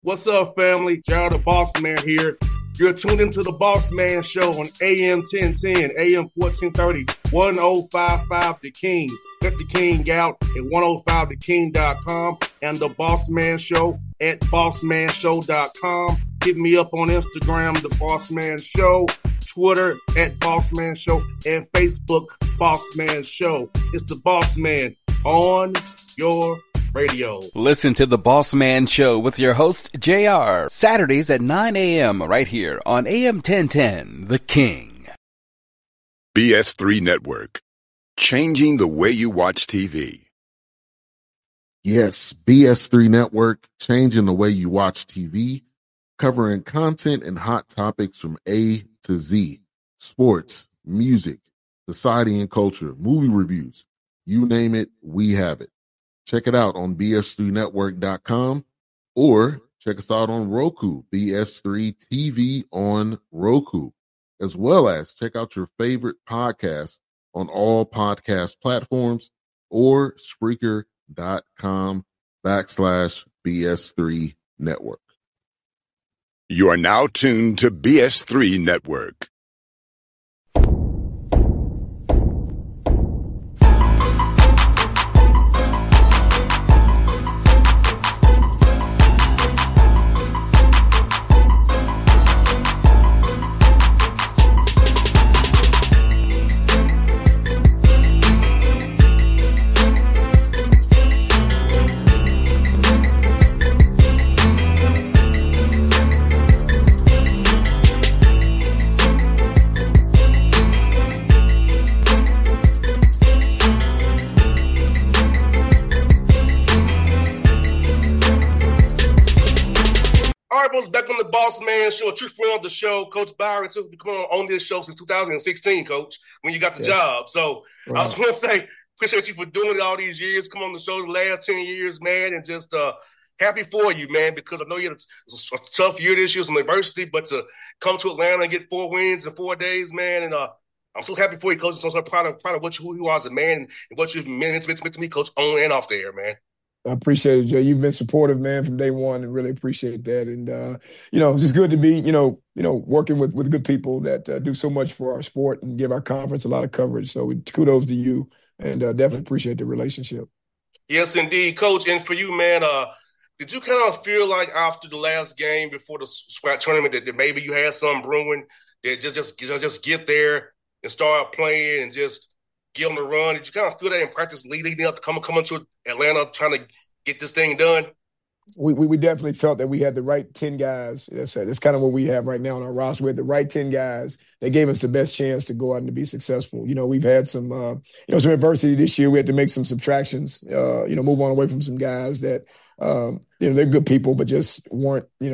What's up, family? Gerald the Boss Man here. You're tuned into the Boss Man Show on AM 1010, AM 1430, 1055 The King. Let the King out at 105theking.com and the Boss Man Show at bossmanshow.com. Hit me up on Instagram, The Boss Man Show, Twitter at Boss Man Show, and Facebook, Boss Man Show. It's the Boss Man on your radio. Listen to the Boss Man Show with your host, JR, Saturdays at 9 a.m. right here on AM 1010, The King. BS3 Network, changing the way you watch TV. Yes, BS3 Network, changing the way you watch TV, covering content and hot topics from A to Z, sports, music, society and culture, movie reviews, you name it, we have it. Check it out on bs3network.com or check us out on Roku, BS3 TV on Roku, as well as check out your favorite podcast on all podcast platforms or Spreaker.com/BS3 Network. You are now tuned to BS3 Network. Back on the Boss Man Show, a true friend of the show, Coach Byron. Since we come on this show since 2016, Coach, when you got the job. So right. I was going to say, appreciate you for doing it all these years. Come on the show the last 10 years, man, and just happy for you, man, because I know you had a tough year this year, some adversity, but to come to Atlanta and get 4 wins in 4 days, man, and I'm so happy for you, Coach. I'm so proud of who you are as a man and what you've meant to me, Coach, on and off the air, man. I appreciate it, Jay. You've been supportive, man, from day one, and really appreciate that. And it's just good to be, working with good people that do so much for our sport and give our conference a lot of coverage. So kudos to you, and definitely appreciate the relationship. Yes, indeed, Coach. And for you, man, did you kind of feel like after the last game before the SWAC tournament that maybe you had some brewing, that just get there and start playing and just get on the run? Did you kind of feel that in practice leading up to coming to Atlanta trying to get this thing done? We definitely felt that we had the right 10 guys. That's kind of what we have right now on our roster. We had the right 10 guys that gave us the best chance to go out and to be successful. We've had some adversity this year. We had to make some subtractions, move on away from some guys that, they're good people, but just weren't, in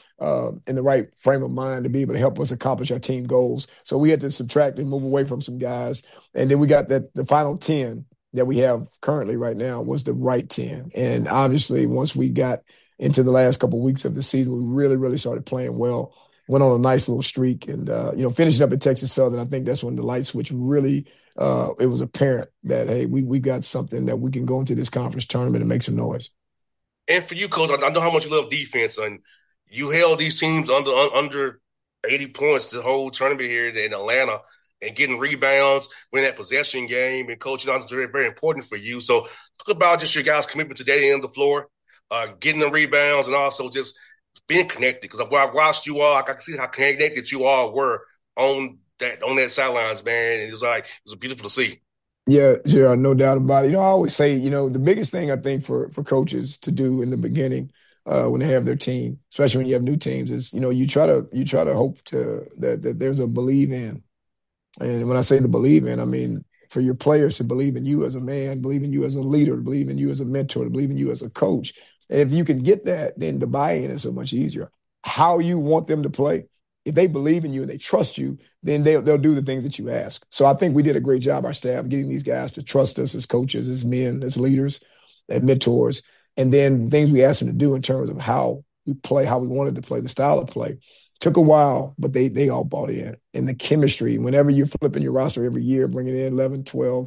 the right frame of mind to be able to help us accomplish our team goals. So we had to subtract and move away from some guys. And then we got the final 10 that we have currently right now was the right 10. And obviously, once we got into the last couple of weeks of the season, we really, really started playing well, went on a nice little streak. And, finishing up at Texas Southern, I think that's when the light switch really, it was apparent that, hey, we got something that we can go into this conference tournament and make some noise. And for you, Coach, I know how much you love defense, and you held these teams under 80 points the whole tournament here in Atlanta, and getting rebounds, winning that possession game, and Coach, it's very, very important for you. So talk about just your guys' commitment to that end of the floor, getting the rebounds, and also just being connected. Because I watched you all, I can see how connected you all were on that sidelines, man. And it was beautiful to see. Yeah, no doubt about it. I always say, the biggest thing I think for coaches to do in the beginning when they have their team, especially when you have new teams, is you try to hope that there's a believe in. And when I say the believe in, I mean for your players to believe in you as a man, believe in you as a leader, believe in you as a mentor, believe in you as a coach. And if you can get that, then the buy-in is so much easier. How you want them to play, if they believe in you and they trust you, then they'll do the things that you ask. So I think we did a great job, our staff, getting these guys to trust us as coaches, as men, as leaders, as mentors. And then the things we asked them to do in terms of how we play, how we wanted to play, the style of play. Took a while, but they all bought in. And the chemistry, whenever you're flipping your roster every year, bringing in 11, 12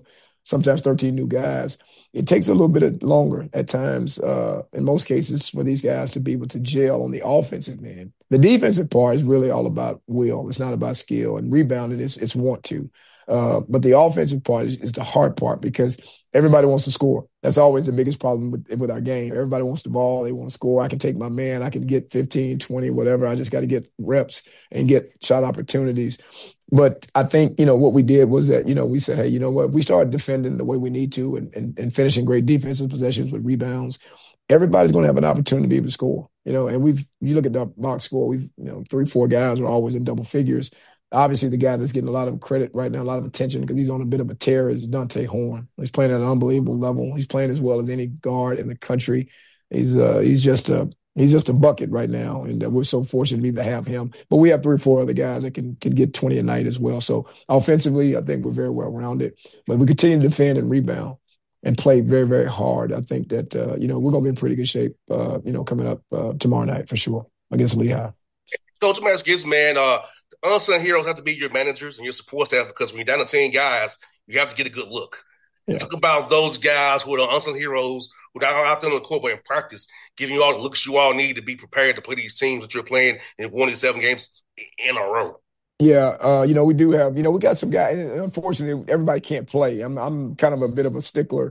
sometimes 13 new guys. It takes a little bit longer at times, in most cases, for these guys to be able to gel on the offensive end. The defensive part is really all about will. It's not about skill. And rebounding, it's want to. But the offensive part is the hard part because everybody wants to score. That's always the biggest problem with our game. Everybody wants the ball. They want to score. I can take my man. I can get 15, 20, whatever. I just got to get reps and get shot opportunities. But I think, what we did was that, we said, hey, you know what? We started defending the way we need to and finishing great defensive possessions with rebounds. Everybody's going to have an opportunity to be able to score, and you look at the box score, 3, 4 guys are always in double figures. Obviously, the guy that's getting a lot of credit right now, a lot of attention because he's on a bit of a tear is Dante Horn. He's playing at an unbelievable level. He's playing as well as any guard in the country. He's just a bucket right now, and we're so fortunate to be able to have him. But we have 3 or 4 other guys that can get 20 a night as well. So offensively, I think we're very well rounded. But we continue to defend and rebound and play very, very hard. I think that we're going to be in pretty good shape, coming up tomorrow night for sure against Lehigh. Coach Maskis, man, the unsung heroes have to be your managers and your support staff because when you're down to 10 guys, you have to get a good look. Yeah. Talk about those guys who are the unsung heroes who are out there on the court but in practice, giving you all the looks you all need to be prepared to play these teams that you're playing in 1 of these 7 games in a row. Yeah, we do have, we got some guys, and unfortunately, everybody can't play. I'm kind of a bit of a stickler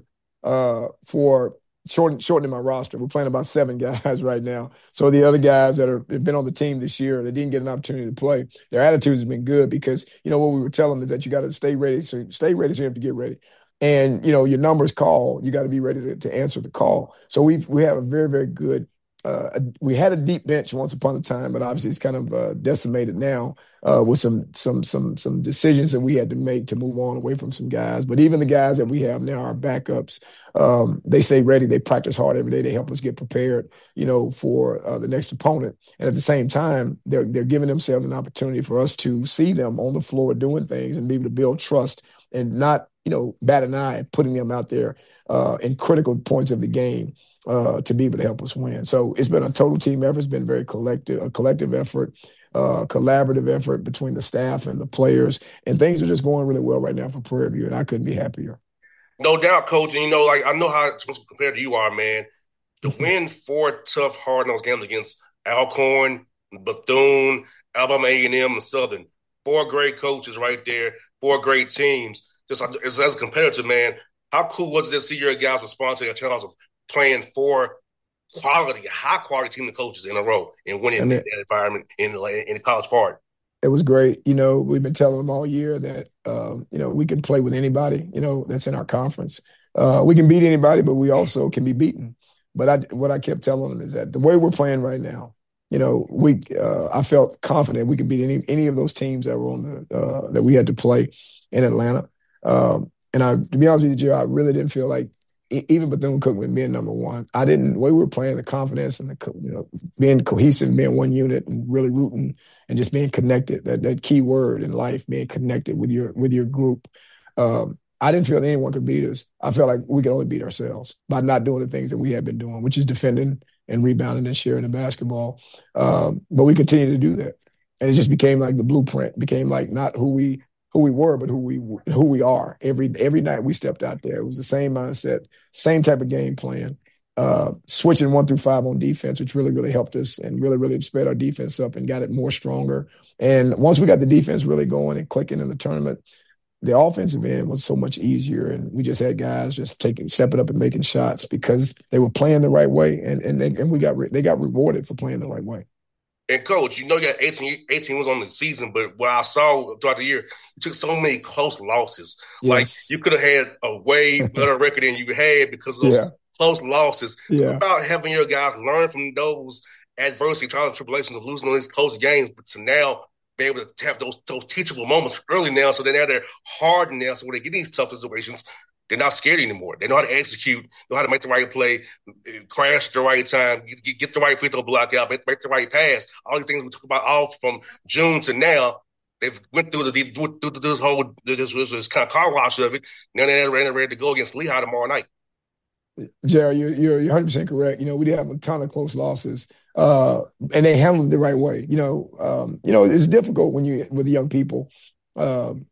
for shortening my roster. We're playing about 7 guys right now. So the other guys that have been on the team this year, they didn't get an opportunity to play. Their attitudes have been good because, what we were telling them is that you got to stay ready. So you have to get ready. And, your numbers call, you got to be ready to answer the call. So we have a very, very good, we had a deep bench once upon a time, but obviously it's kind of decimated now with some decisions that we had to make to move on away from some guys. But even the guys that we have now, our backups, they stay ready. They practice hard every day. They help us get prepared, for the next opponent. And at the same time, they're giving themselves an opportunity for us to see them on the floor doing things and be able to build trust and not, bat an eye at putting them out there in critical points of the game to be able to help us win. So it's been a total team effort. It's been a collective effort, collaborative effort between the staff and the players. And things are just going really well right now for Prairie View, and I couldn't be happier. No doubt, Coach. And, I know how compared to you are, man. To win 4 tough, hard-nosed games against Alcorn, Bethune, Alabama A&M, and Southern. 4 great coaches right there, 4 great teams. Just as a competitor, man, how cool was it to see your guys respond to your challenge of playing 4 high-quality team of coaches in a row and winning in that environment in the College Park? It was great. We've been telling them all year that, we can play with anybody, that's in our conference. We can beat anybody, but we also can be beaten. But what I kept telling them is that the way we're playing right now, I felt confident we could beat any of those teams that were on that we had to play in Atlanta. And to be honest with you, Jerry, I really didn't feel like even Bethune-Cookman being number 1, the way we were playing, the confidence and being cohesive, being one unit and really rooting and just being connected, that key word in life, being connected with your group. I didn't feel that anyone could beat us. I felt like we could only beat ourselves by not doing the things that we had been doing, which is defending and rebounding and sharing the basketball. But we continue to do that. And it just became like the blueprint, became like not who we were, but who we are. Every night we stepped out there, it was the same mindset, same type of game plan, switching 1 through 5 on defense, which really, really helped us and really, really sped our defense up and got it more stronger. And once we got the defense really going and clicking in the tournament, the offensive end was so much easier. And we just had guys just stepping up and making shots because they were playing the right way. And they got rewarded for playing the right way. And, Coach, you got 18 wins on the season, but what I saw throughout the year, you took so many close losses. Yes. Like, you could have had a way better record than you had because of those close losses. Yeah. It's about having your guys learn from those adversity, trials, and tribulations of losing these close games, but to now be able to have those teachable moments early now so now they're hardened now. So when they get these tough situations, they're not scared anymore. They know how to execute, know how to make the right play, crash at the right time, get the right free throw block out, make the right pass. All the things we talk about all from June to now, they've went through this whole this kind of car wash of it. Now they're ready to go against Lehigh tomorrow night. Jerry, you're 100% correct. We did have a ton of close losses, and they handled it the right way. It's difficult when you with young people.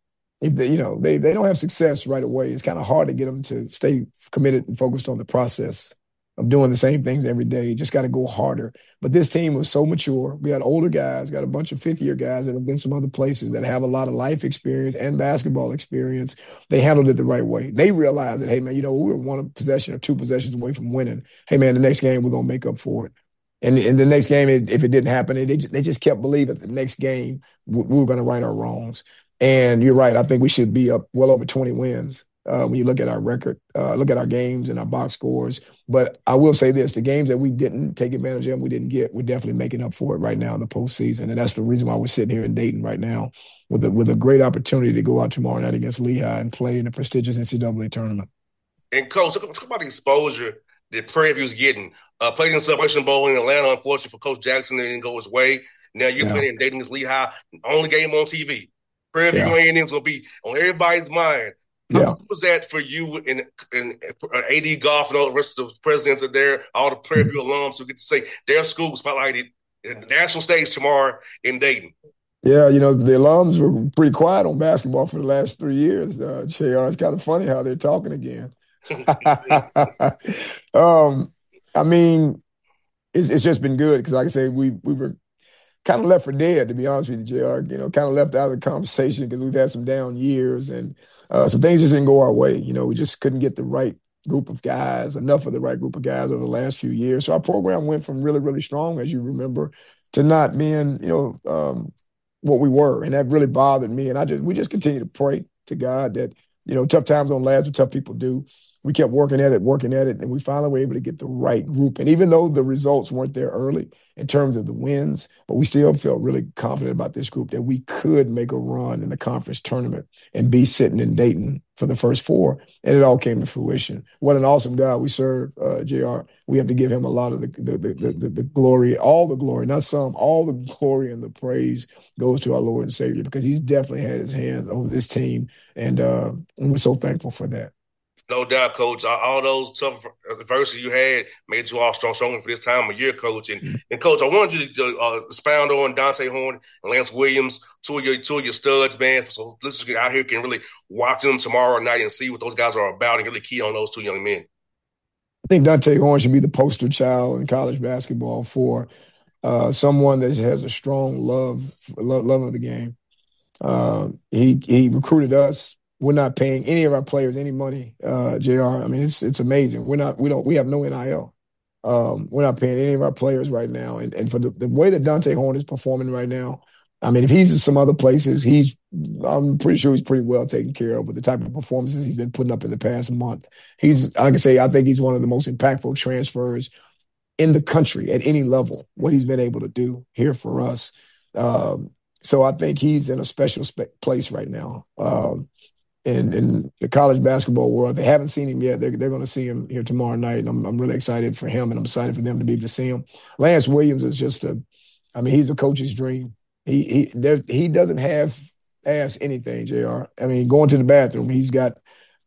if they, they don't have success right away, it's kind of hard to get them to stay committed and focused on the process of doing the same things every day. You just got to go harder. But this team was so mature. We had older guys, got a bunch of fifth-year guys that have been some other places that have a lot of life experience and basketball experience. They handled it the right way. They realized that, hey, man, we were one possession or two possessions away from winning. Hey, man, the next game we're going to make up for it. And in the next game, if it didn't happen, they just kept believing the next game we were going to right our wrongs. And you're right. I think we should be up well over 20 wins. When you look at our record, look at our games and our box scores. But I will say this, the games that we didn't take advantage of, we didn't get, we're definitely making up for it right now in the postseason. And that's the reason why we're sitting here in Dayton right now with a great opportunity to go out tomorrow night against Lehigh and play in the prestigious NCAA tournament. And, Coach, talk about the exposure that Prairie View's getting. Played in the Celebration Bowl in Atlanta, unfortunately for Coach Jackson, it didn't go his way. Now you're playing in Dayton against Lehigh, only game on TV. Prairie View A&M's going to be on everybody's mind. How was that for you and AD Goff and all the rest of the presidents are there, all the Prairie View alums who get to say their school spotlighted in the national stage tomorrow in Dayton? Yeah, the alums were pretty quiet on basketball for the last 3 years. JR, it's kind of funny how they're talking again. I mean, it's just been good because, like I say, we were kind of left for dead, to be honest with you, JR. Kind of left out of the conversation because we've had some down years and some things just didn't go our way. We just couldn't get the right group of guys, enough of the right group of guys over the last few years. So our program went from really, really strong, as you remember, to not being, what we were. And that really bothered me. And we just continue to pray to God that, tough times don't last, what tough people do. We kept working at it, and we finally were able to get the right group. And even though the results weren't there early in terms of the wins, but we still felt really confident about this group that we could make a run in the conference tournament and be sitting in Dayton for the first four. And it all came to fruition. What an awesome God we serve, JR. We have to give him a lot of the glory, all the glory, not some, all the glory and the praise goes to our Lord and Savior because he's definitely had his hand over this team. And we're so thankful for that. No doubt, Coach. All those tough adversity you had made you all stronger for this time of year, Coach. And Coach, I wanted you to expound on Dante Horn and Lance Williams, two of your studs, man. So listeners out here can really watch them tomorrow night and see what those guys are about and really key on those two young men. I think Dante Horn should be the poster child in college basketball for someone that has a strong love of the game. He recruited us. We're not paying any of our players any money, JR. I mean, it's amazing. We have no NIL. We're not paying any of our players right now. And for the way that Dante Horn is performing right now, I mean, if he's in some other places, I'm pretty sure he's pretty well taken care of with the type of performances he's been putting up in the past month. I think he's one of the most impactful transfers in the country at any level, what he's been able to do here for us. So I think he's in a special place right now. In the college basketball world. They haven't seen him yet. They're going to see him here tomorrow night, and I'm really excited for him, and I'm excited for them to be able to see him. Lance Williams is just he's a coach's dream. He doesn't have ask anything, JR. I mean, going to the bathroom, he's got,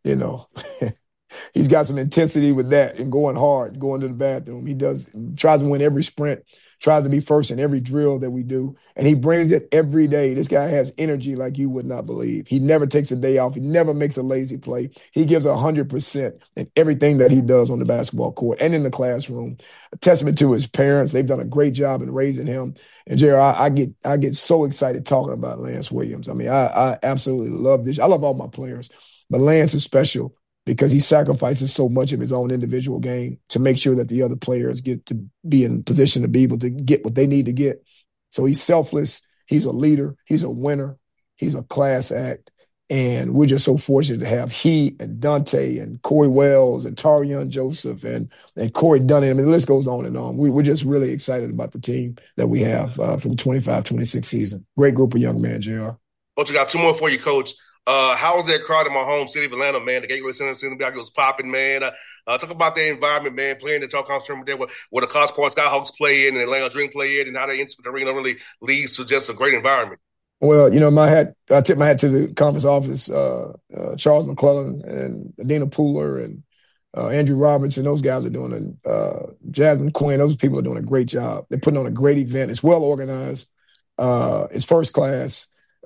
he's got some intensity with that and going hard, going to the bathroom. He tries to win every sprint, tries to be first in every drill that we do, and he brings it every day. This guy has energy like you would not believe. He never takes a day off. He never makes a lazy play. He gives 100% in everything that he does on the basketball court and in the classroom. A testament to his parents. They've done a great job in raising him. And JR, I get so excited talking about Lance Williams. I mean, I absolutely love this. I love all my players, but Lance is special because he sacrifices so much of his own individual game to make sure that the other players get to be in position to be able to get what they need to get. So he's selfless. He's a leader. He's a winner. He's a class act. And we're just so fortunate to have he and Dante and Corey Wells and Tarion Joseph and Corey Dunning. I mean, the list goes on and on. We're just really excited about the team that we have for the 25-26 season. Great group of young men, JR. Coach, I got two more for you, Coach. How was that crowd in my home city of Atlanta, man? The Gateway Center seemed like it was popping, man. Talk about the environment, man, playing the Talk Conference there where the College Park Skyhawks play in and Atlanta Dream play in and how they enter the arena really leads to just a great environment. Well, I tip my hat to the conference office, Charles McClellan and Adina Pooler and Andrew Roberts, and those guys are doing Jasmine Quinn, those people are doing a great job. They're putting on a great event. It's well organized. It's first class.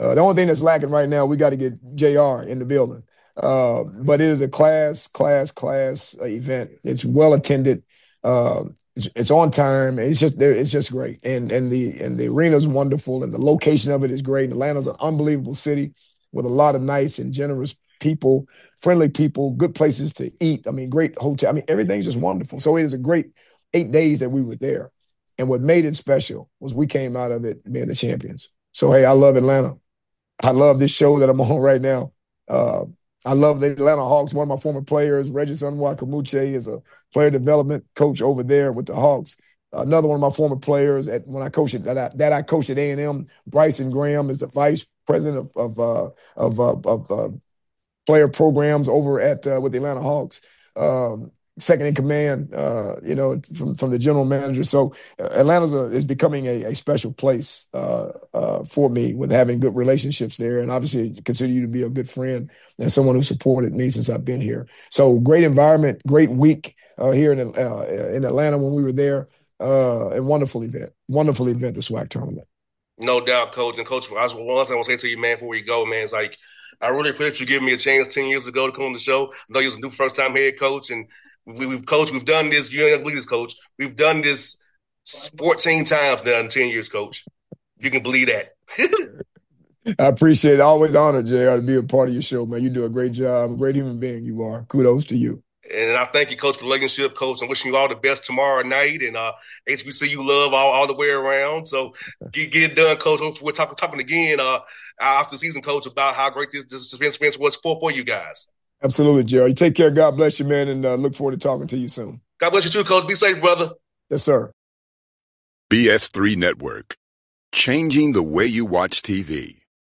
The only thing that's lacking right now, we got to get JR in the building. But it is a class event. It's well attended. It's on time. It's just great. And the arena is wonderful, and the location of it is great. Atlanta's an unbelievable city with a lot of nice and generous people, friendly people, good places to eat. I mean, great hotel. I mean, everything's just wonderful. So it is a great 8 days that we were there. And what made it special was we came out of it being the champions. So, hey, I love Atlanta. I love this show that I'm on right now. I love the Atlanta Hawks. One of my former players, Regis Unwakamuche, is a player development coach over there with the Hawks. Another one of my former players when I coached I coached at A&M, Bryson Graham, is the vice president of player programs over at with the Atlanta Hawks. Second in command, from the general manager. So Atlanta is becoming a special place for me with having good relationships there. And obviously consider you to be a good friend and someone who supported me since I've been here. So great environment, great week here in Atlanta when we were there. And wonderful event, the SWAC tournament. No doubt, Coach. And Coach, one thing I want to say to you, man, before we go, man, it's like, I really appreciate you giving me a chance 10 years ago to come on the show. I know you was a new first-time head coach, and we've done this. You ain't believe this, Coach. We've done this 14 times now in 10 years, Coach. If you can believe that. I appreciate it. Always honored, JR, to be a part of your show, man. You do a great job. A great human being you are. Kudos to you. And I thank you, Coach, for the relationship, Coach. I'm wishing you all the best tomorrow night. And HBCU love all the way around. So get it done, Coach. We're talking again after the season, Coach, about how great this experience was for you guys. Absolutely, Jerry. You take care. God bless you, man, and look forward to talking to you soon. God bless you too, Coach. Be safe, brother. Yes, sir. BS3 Network, changing the way you watch TV.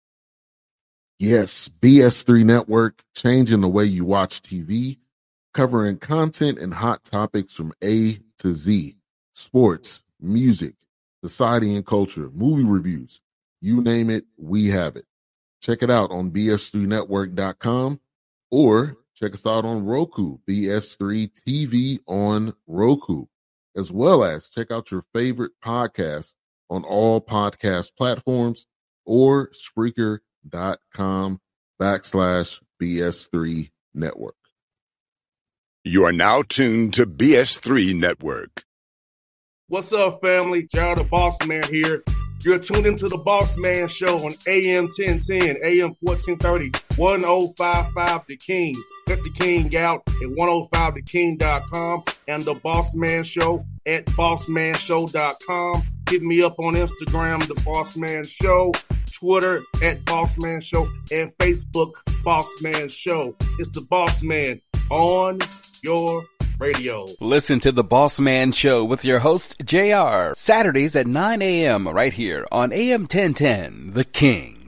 Yes, BS3 Network, changing the way you watch TV, covering content and hot topics from A to Z, sports, music, society and culture, movie reviews, you name it, we have it. Check it out on bs3network.com or check us out on Roku, BS3 TV on Roku, as well as check out your favorite podcasts on all podcast platforms or Spreaker.com/BS3 Network. You are now tuned to BS3 Network. What's up, family? Gerald the Boss Man here. You're tuned into the Boss Man Show on AM 1010, AM 1430, 1055 The King. Let the King out at 105theking.com and the Boss Man Show at bossmanshow.com. Hit me up on Instagram, The Boss Man Show, Twitter at Boss Man Show, and Facebook, Boss Man Show. It's the Boss Man on your radio. Listen to the Boss Man Show with your host, JR, Saturdays at 9 a.m. right here on AM 1010, The King.